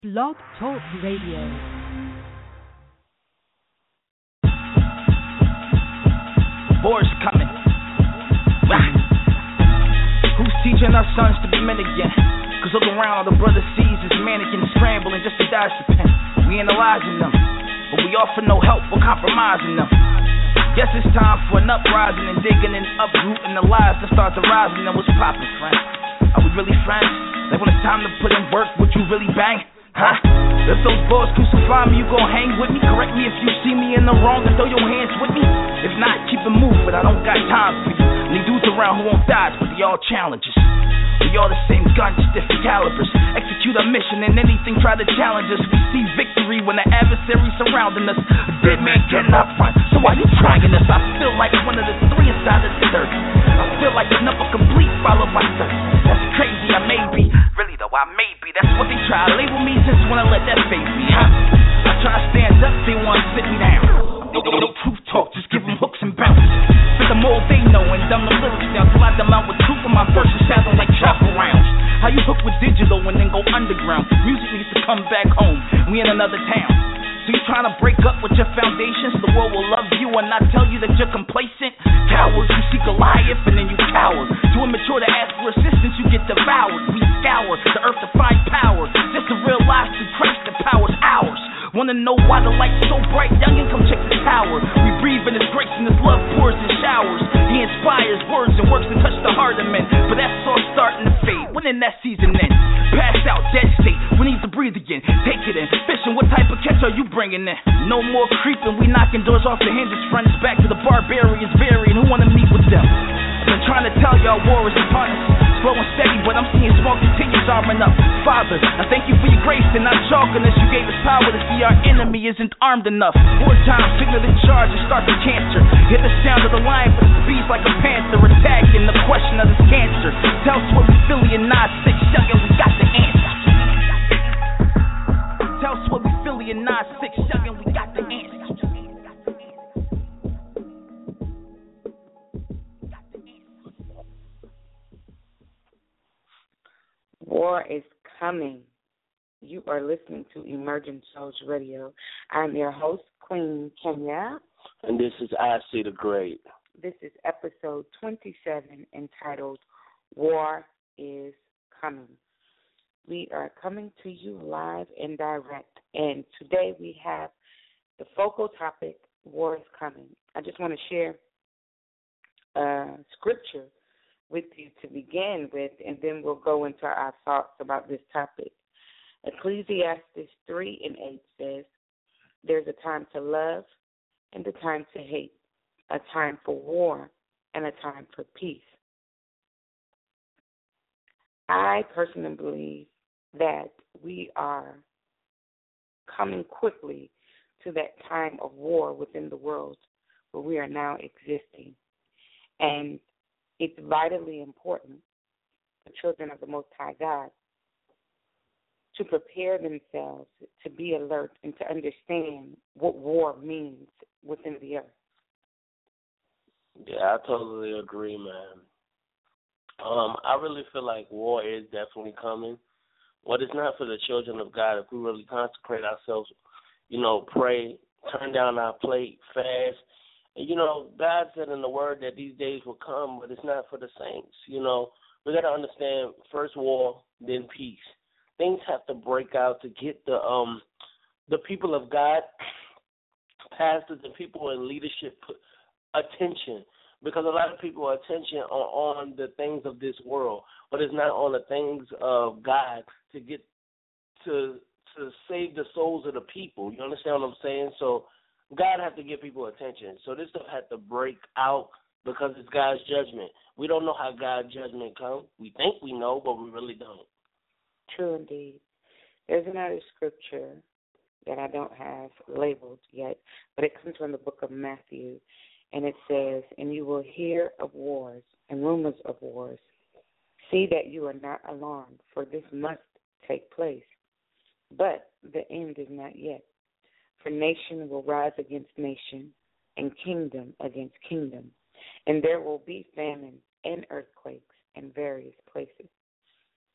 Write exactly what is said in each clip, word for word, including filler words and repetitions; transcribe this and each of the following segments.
Blog Talk Radio. War's coming. Rah. Who's teaching our sons to be men again? Cause look around, all the brother sees is mannequins scrambling just to dodge the pen. We analyzing them, but we offer no help or compromising them. Guess it's time for an uprising and digging and uprooting the lies that start to rise and then what's poppin', friend? Are we really friends? Like when it's time to put in work, would you really bang? Huh? If those boys crucify me, you gon' hang with me? Correct me if you see me in the wrong and throw your hands with me? If not, keep it moving, I don't got time for you. These dudes around who won't dodge, but they all challenges. We all the same gun, just different calibers. Execute our mission and anything try to challenge us. We see victory when the adversary surrounding us. A dead man cannot run, so why you trying us? I feel like one of the three inside of the third. I feel like a number complete followed by thirst. That's crazy, I may be. Really though, I may be. That's what they try to label me since when I let that face me, huh? I try to stand up, they want to sit me down. No, no, no truth talk, just give them hooks and bounce. Spit them all they know and dumb the lyrics down. Slide them out with truth in my verses sounding like chopper rounds. How you hook with digital and then go underground? Music needs to come back home, we in another town. So you trying to break up with your foundations? The world will love you and not tell you that you're complacent? Cowards, you see Goliath and then you cower. Too immature to ask for assistance, you get devoured. We scour the earth to find power, just to realize through Christ the power's ours. Wanna know why the light's so bright? Youngin', come check the tower. We breathe in His grace and His love pours in showers. He inspires words and works to touch the heart of men. But that's all starting to fade. When in that season ends? Passed out, dead state. We need to breathe again. Take it in. Fishing, what type of catch are you bringing in? No more creeping. We knocking doors off the hinges. Friends back to the barbarians, varying. Who wanna meet with them? I've been trying to tell y'all war is upon us. Slow and steady, but I'm seeing small continues arming up. Father, I thank you for your grace and not chalking us. You gave us power to see our enemy isn't armed enough. Wartime, signal in charge and start the cancer. Hear the sound of the lion, but the beast like a panther attacking the question of this cancer. Tell us what we feel in nine six, youngin', we got the answer. Tell us what we feel in nine six, youngin', we got the answer. War is coming. You are listening to Emerging Souls Radio. I'm your host, Queen Kenya. And this is I See the Great. This is episode twenty-seven entitled War is Coming. We are coming to you live and direct. And today we have the focal topic, War is Coming. I just want to share a scripture with you to begin with, and then we'll go into our thoughts about this topic. Ecclesiastes three and eight says, there's a time to love and a time to hate, a time for war and a time for peace. I personally believe that we are coming quickly to that time of war within the world where we are now existing. And it's vitally important for children of the Most High God to prepare themselves, to be alert, and to understand what war means within the earth. Yeah, I totally agree, man. Um, I really feel like war is definitely coming. What is not for the children of God, if we really consecrate ourselves, you know, pray, turn down our plate, fast. And, you know, God said in the Word that these days will come, but it's not for the saints. You know, we got to understand first war, then peace. Things have to break out to get the um the people of God, pastors and people in leadership attention, because a lot of people are attention on, on the things of this world, but it's not on the things of God to get to to save the souls of the people. You understand what I'm saying? So God has to give people attention. So this stuff had to break out because it's God's judgment. We don't know how God's judgment comes. We think we know, but we really don't. True indeed. There's another scripture that I don't have labeled yet, but it comes from the book of Matthew, and it says, and you will hear of wars and rumors of wars. See that you are not alarmed, for this must take place. But the end is not yet. For nation will rise against nation, and kingdom against kingdom, and there will be famine and earthquakes in various places.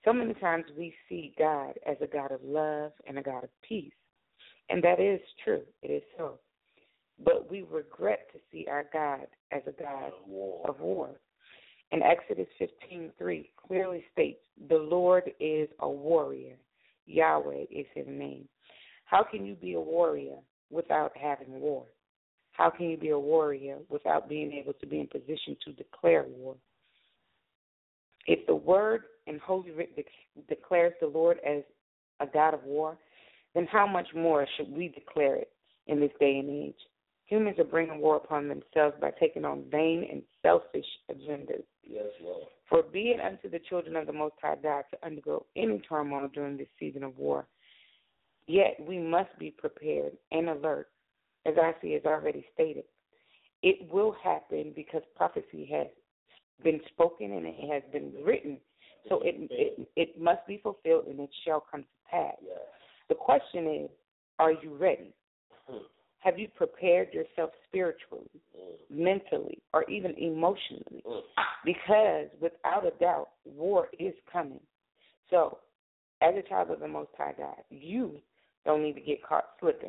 So many times we see God as a God of love and a God of peace. And that is true. It is so. But we regret to see our God as a God war. of war. And Exodus fifteen three clearly states, the Lord is a warrior. Yahweh is his name. How can you be a warrior without having war? How can you be a warrior without being able to be in position to declare war? If the word in Holy Writ de- declares the Lord as a God of war, then how much more should we declare it in this day and age? Humans are bringing war upon themselves by taking on vain and selfish agendas. Yes, Lord. For be it unto the children of the Most High God to undergo any turmoil during this season of war. Yet we must be prepared and alert, as I see has already stated. It will happen because prophecy has been spoken and it has been written. So it it, it must be fulfilled and it shall come to pass. Yes. The question is, are you ready? Hmm. Have you prepared yourself spiritually, Mm. mentally, or even emotionally? Mm. Because without a doubt, war is coming. So, as a child of the Most High God, you don't need to get caught slipping.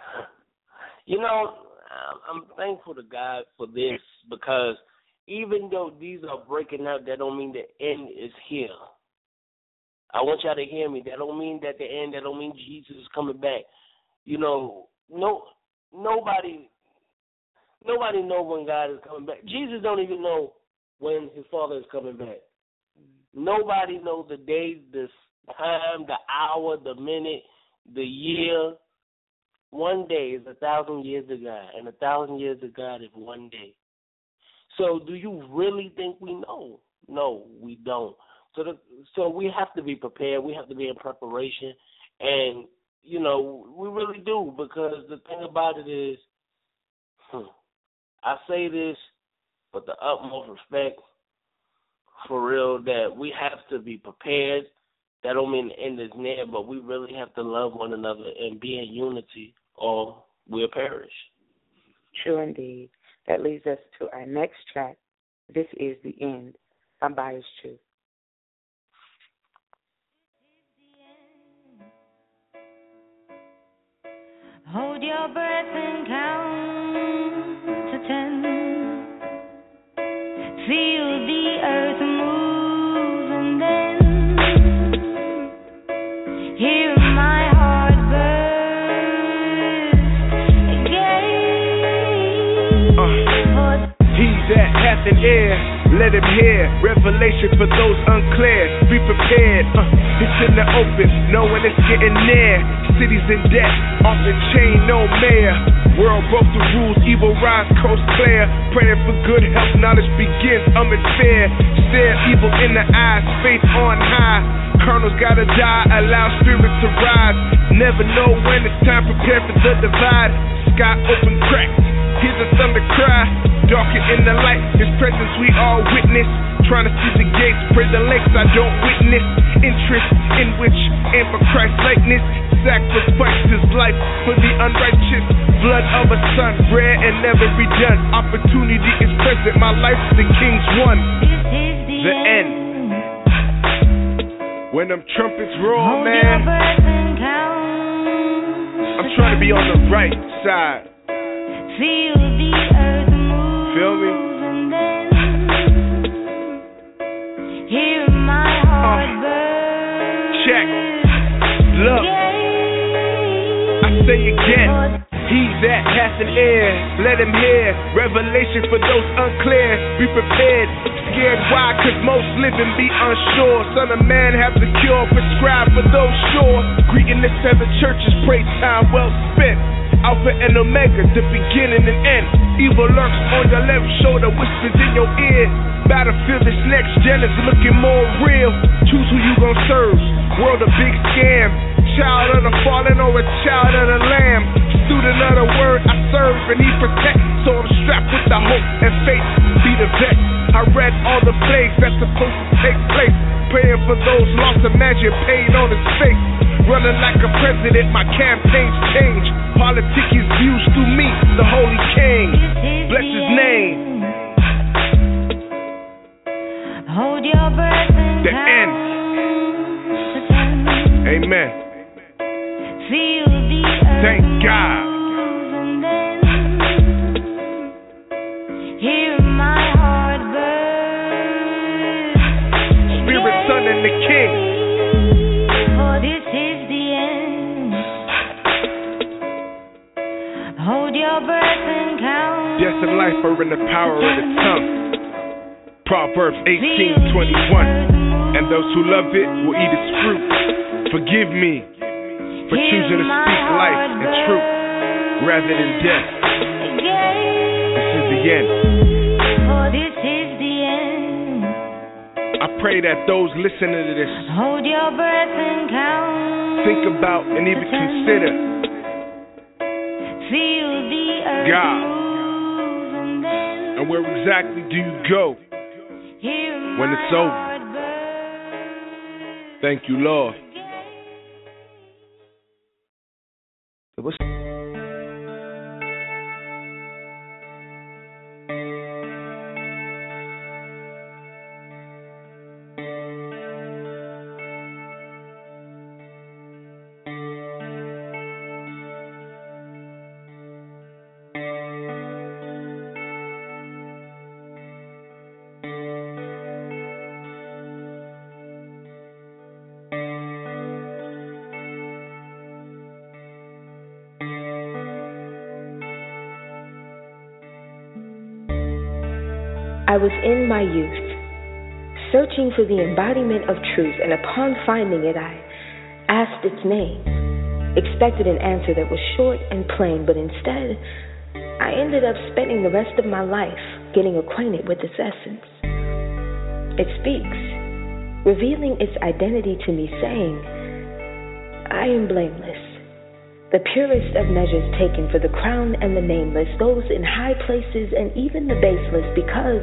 You know, I'm thankful to God for this because even though these are breaking out, that don't mean the end is here. I want y'all to hear me. That don't mean that the end, that don't mean Jesus is coming back. You know, no, nobody, nobody knows when God is coming back. Jesus don't even know when his Father is coming back. Nobody knows the day, the time, the hour, the minute, the year. One day is a thousand years to God, and a thousand years to God is one day. So do you really think we know? No, we don't. So the, so we have to be prepared. We have to be in preparation. And, you know, we really do, because the thing about it is, hmm, I say this with the utmost respect, for real, that we have to be prepared. That don't mean the end is near, but we really have to love one another and be in unity, or we'll perish. True indeed. That leads us to our next track. This is The End by Bias Truth. Hold your breath and count to ten. Feel the earth move and then hear my heart burst again. Uh, he's that hath an ear, let him hear. Revelation for those unclear. Be prepared. Uh, it's in the open, knowing it's getting near. Cities in debt, off the chain, no mayor. World broke the rules, evil rise, coast clear. Praying for good health, knowledge begins, I'm in fear. Stare evil in the eyes, faith on high. Colonels gotta die, allow spirits to rise. Never know when it's time, prepare for the divide. Sky open cracks, hear the thunder cry. Darker in the light, his presence we all witness. Trying to see the gates, pray the lakes I don't witness. Interest in which, and for Christ's likeness. Sacrificed his life for the unrighteous. Blood of a son, rare and never redone. Opportunity is present, my life the king's won. The, the end. end. When them trumpets roll, Hold man, your breath and count. I'm trying to be on the right side. Feel the earth move. Feel me? And then hear my heart Uh, burst. check. Look. I say again, he's that hath an ear, let him hear. Revelation for those unclear, be prepared. Scared why? Cause most live and be unsure. Son of man have the cure, prescribed for those sure. Greeting the seven churches, praise time well spent. Alpha and Omega, the beginning and end. Evil lurks on your left shoulder, whispers in your ear. Battlefield, this next gen is looking more real. Choose who you gon' serve. World a big scam. Child of the fallen or a child of the lamb. Student of the word I serve and he protects. So I'm strapped with the hope and faith. Be the vet. I read all the plagues that's supposed to take place. Praying for those lost, imagine pain on his face. Running like a president, my campaigns change. Politics is views through me, the holy king. Bless his name. Hold your breath and The count end. to Amen. Feel the earth. Thank God. And then hear my heart burn. Spirit, Son, and the King. For this is the end. Hold your breath and count. Death and life are in the power of the tongue. Proverbs eighteen twenty-one. And those who love it will eat its fruit. Forgive me for choosing to speak life and truth rather than death. This is the end. For this is the end. I pray that those listening to this Hold your breath and count. think about and even consider Feel the earth God. move, and then and where exactly do you go hear when my it's over. heart burn. Thank you, Lord. I was in my youth, searching for the embodiment of truth, and upon finding it, I asked its name, expected an answer that was short and plain, but instead, I ended up spending the rest of my life getting acquainted with its essence. It speaks, revealing its identity to me, saying, I am blameless, the purest of measures taken for the crown and the nameless, those in high places and even the baseless, because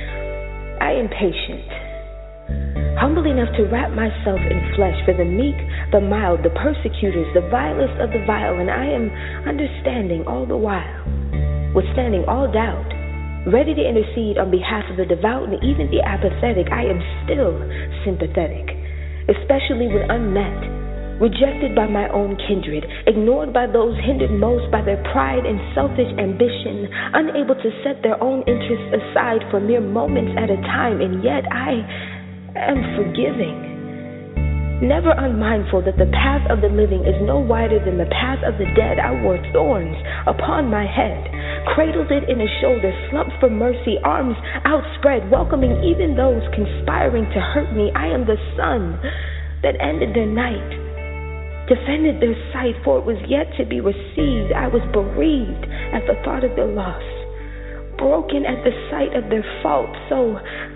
I am patient, humble enough to wrap myself in flesh for the meek, the mild, the persecutors, the vilest of the vile, and I am understanding all the while, withstanding all doubt, ready to intercede on behalf of the devout and even the apathetic. I am still sympathetic, especially when unmet, rejected by my own kindred, ignored by those hindered most by their pride and selfish ambition, unable to set their own interests aside for mere moments at a time, and yet I am forgiving. Never unmindful that the path of the living is no wider than the path of the dead, I wore thorns upon my head, cradled it in a shoulder, slumped for mercy, arms outspread, welcoming even those conspiring to hurt me. I am the sun that ended their night, defended their sight, for it was yet to be received. I was bereaved at the thought of their loss, broken at the sight of their fault, so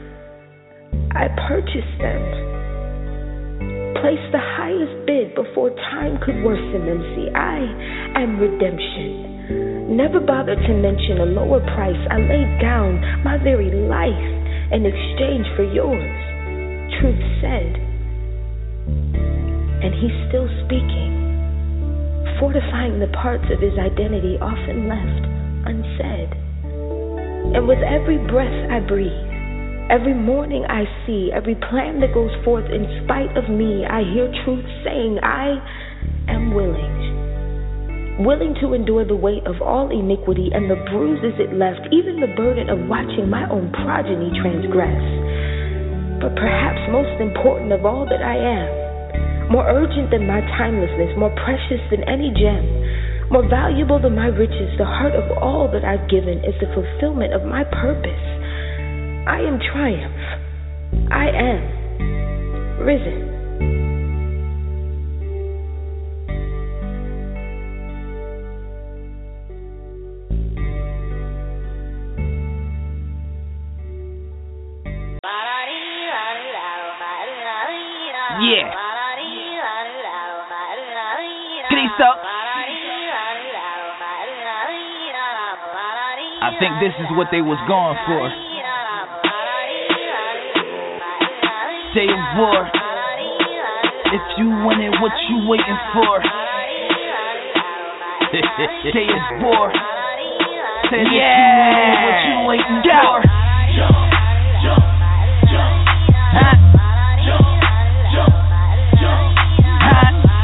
I purchased them, placed the highest bid before time could worsen them. See, I am redemption. Never bothered to mention a lower price. I laid down my very life in exchange for yours. Truth said, and he's still speaking, fortifying the parts of his identity often left unsaid. And with every breath I breathe, every morning I see, every plan that goes forth in spite of me, I hear truth saying, I am willing. Willing to endure the weight of all iniquity and the bruises it left, even the burden of watching my own progeny transgress. But perhaps most important of all, that I am, more urgent than my timelessness, more precious than any gem, more valuable than my riches, the heart of all that I've given is the fulfillment of my purpose. I am triumph. I am risen. Yeah. Peace up. I think this is what they was going for. Day of war. If you want it, what you waiting for? Day of war. Say that yeah. You want it, what you waiting Go. For? Jump, jump, jump, jump, jump, jump, jump, jump, jump.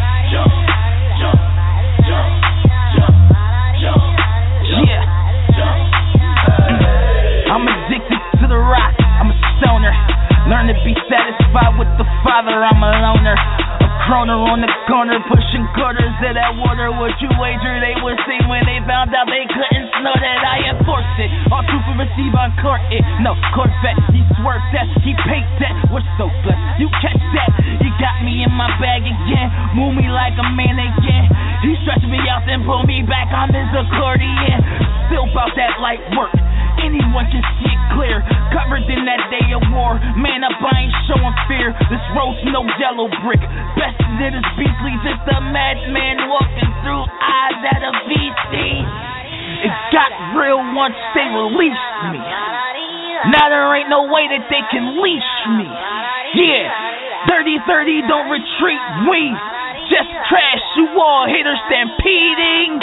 quarters of that water, what you wager they would see when they found out they couldn't snort it. I enforced it, all truth will receive on court it. No, Corvette, he swerved that, he paid that. We're so blessed, you catch that. You got me in my bag again, move me like a mannequin. He stretched me out then pulled me back on his accordion. Still about that light work, anyone can see it clear. Covered in that day of war, man up, I ain't showing fear. This road's no yellow brick, best in his beastly, just a madman walking through eyes that are beastly. It got real once they released me. Now there ain't no way that they can leash me. Yeah, dirty thirty, don't retreat, we just crash you all, haters stampeding.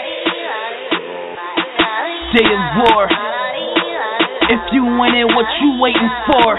Day of war, if you win it, what you waiting for?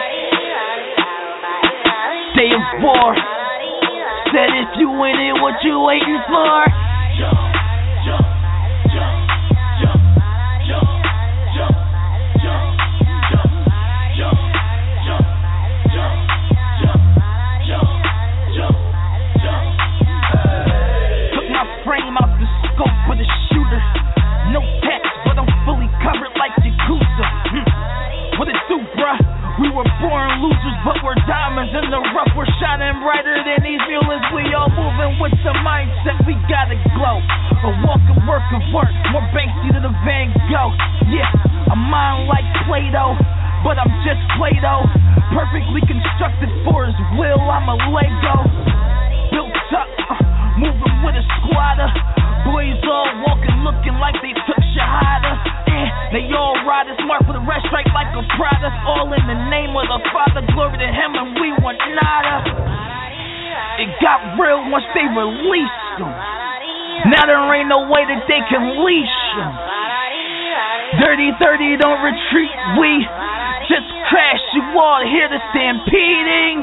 Day of war, said if you win it, what you waiting for? Jump, jump, jump, jump, jump, jump, jump, jump, jump, jump, jump, jump, jump, jump, jump. Took my frame out the scope of the shooter. No tats, but I'm fully covered like Yakuza. Hmm. What it do, bruh? We were born losers, but we're diamonds in the rough. We're shining brighter than these mules. We all moving with the mindset, we gotta glow. A walk of work of work, more Banksy to the Van Gogh. Yeah, a mind like Play-Doh, but I'm just Play-Doh. Perfectly constructed for his will, I'm a Lego. Built up, uh, moving with a squatter. Boys all walking, looking like they took Shahada. Eh, they all ride smart for the rest, strike like a Prada. All in the name of the Father, glory to Him, and we want nada. It got real once they released them. Now there ain't no way that they can leash them. Dirty thirty, don't retreat, we just crash you all, hear the stampeding.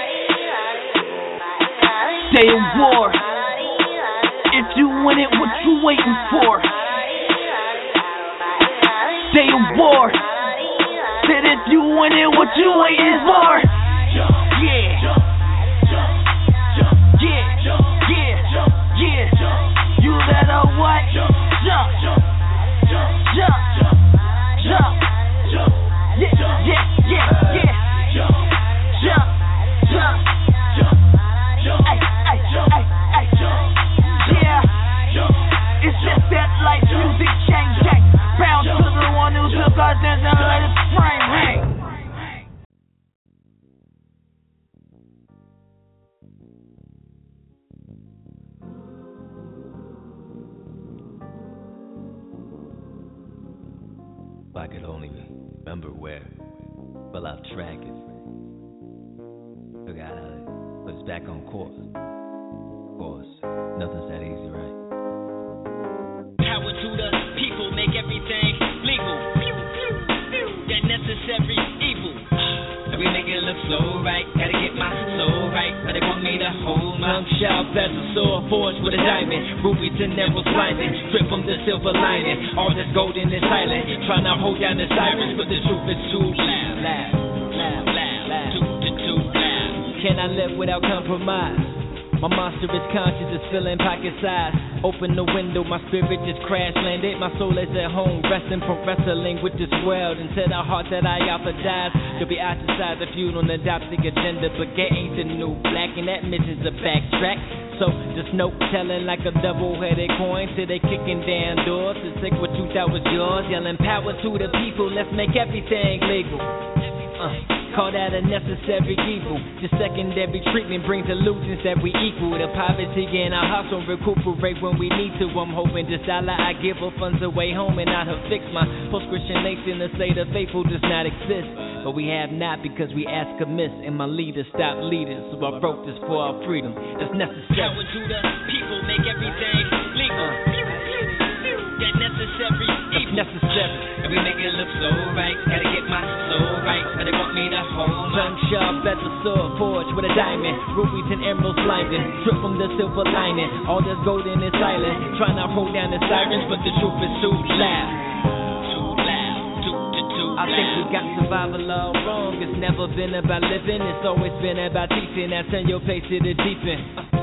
Day of war, if you win it, what you waiting for? Day of war, said if you win it, what you waiting for? Yeah, yeah, yeah, yeah. You better what? Jump, jump, jump, jump, jump. Yeah, yeah, yeah, yeah. Jump, jump, jump, jump. Ay, ay, ay, ay, jump. Yeah, it's just that life music change, change. Bound to the one who took our dance and let it frame, hey. If I could only remember where, well, I'll track it. Look at it, but it's back on course. Of course, nothing's that easy, right? Power to the people, make everything legal. Pew, pew, pew. That necessary evil. We make it look so right, gotta get my soul right. But they want me to hold my tongue sharp as a sword, forged with a diamond. Rubies and emeralds blinding, strip from the silver lining. All this golden is silent, trying to hold down the sirens, but the truth is too loud, loud, loud, loud, loud, too, too, too loud. Can I live without compromise? My monstrous conscience is filling pocket size. Open the window, my spirit just crash landed. My soul is at home, resting from wrestling with this world. Until the heart that I apologize. You'll be ostracized if you don't adopt the agenda. But get ain't the new black, and that mission's a backtrack. So just no telling like a double-headed coin. Till they kicking down doors to take what you thought was yours. Yelling power to the people, let's make everything legal. Uh. Call that a necessary evil. Just secondary treatment brings illusions that we equal. The poverty and our hustle recuperate when we need to. I'm hoping this dollar I give her funds away home and not her fix. My post-Christian nation to say the faithful does not exist. But we have not because we ask amiss. And my leaders stop leaders. So I wrote this for our freedom. That's necessary. Power to the people, make everything legal. Uh. That necessary evil. That's necessary. And we make it look so right. Gotta get my soul right. But they want me to hold tongue sharp as a sword, forged with a diamond. Rubies and emeralds blinding, strip from the silver lining. All that's golden is silent, trying to hold down the sirens, but the truth is too loud. Too loud, too, too, too loud. I think we got survival all wrong. It's never been about living, it's always been about teaching. Now turn your face to the deep end. Uh, uh.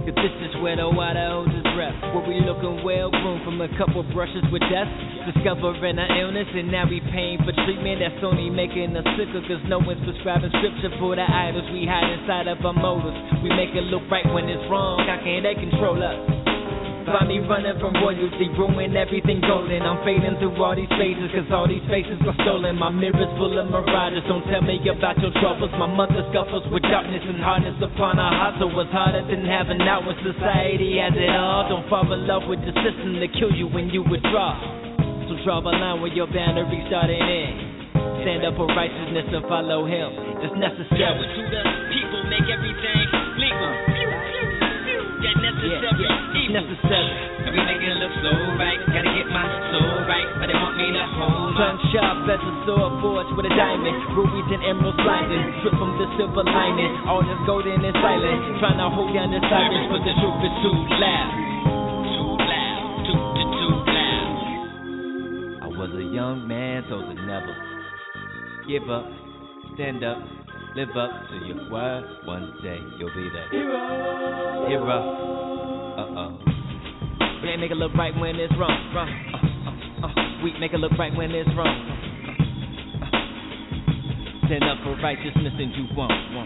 Cause this is where the water holds its breath. Where we looking well groomed from a couple brushes with death. Discovering our illness and now we paying for treatment that's only making us sicker. Cause no one's prescribing scripture for the idols we hide inside of our motives. We make it look right when it's wrong. How can they control us? Find me running from royalty, ruin everything golden. I'm fading through all these phases, cause all these faces were stolen. My mirror's full of mirages, don't tell me about your troubles. My mother scuffles with darkness and hardness upon her heart. So it's harder than having out when society has it all. Don't fall in love with the system to kill you when you withdraw. So draw a line where your boundaries starting in. Stand up for righteousness and follow him. It's necessary. To the people, make everything legal. That necessary. Yeah, yeah. Necessary. We make it look so right. Gotta get my soul right, but they want me to hold Sun sharp as a sword forged with a diamond. Rubies and emeralds blinding. Strip from the silver lining. All this golden and silent. Trying to hold down the silence, but the truth is too loud. Too loud. Too, too, too loud. I was a young man, told to never give up, stand up, live up to your word. One day you'll be the hero. Hero. Uh-oh. We ain't make it look right when it's wrong, wrong. Uh, uh, uh. We make it look right when it's wrong. Uh, uh. Stand up for righteousness and you won't, won't.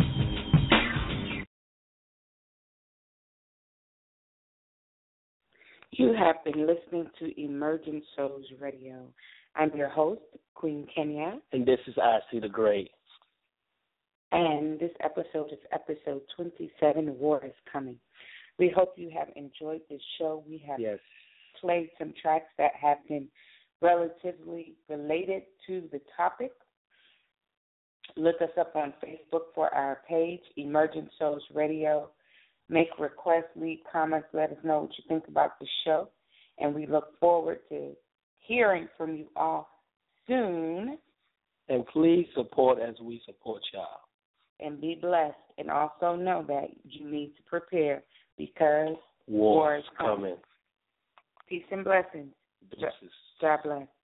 You have been listening to Emerging Souls Radio. I'm your host, Queen Kenya. And this is I See the Great. And this episode is episode twenty-seven, War is Coming. We hope you have enjoyed this show. We have yes. played some tracks that have been relatively related to the topic. Look us up on Facebook for our page, Emerging Souls Radio. Make requests, leave comments, let us know what you think about the show. And we look forward to hearing from you all soon. And please support as we support y'all. And be blessed. And also know that you need to prepare because war, war is coming. coming. Peace and blessings. Blessings. God bless.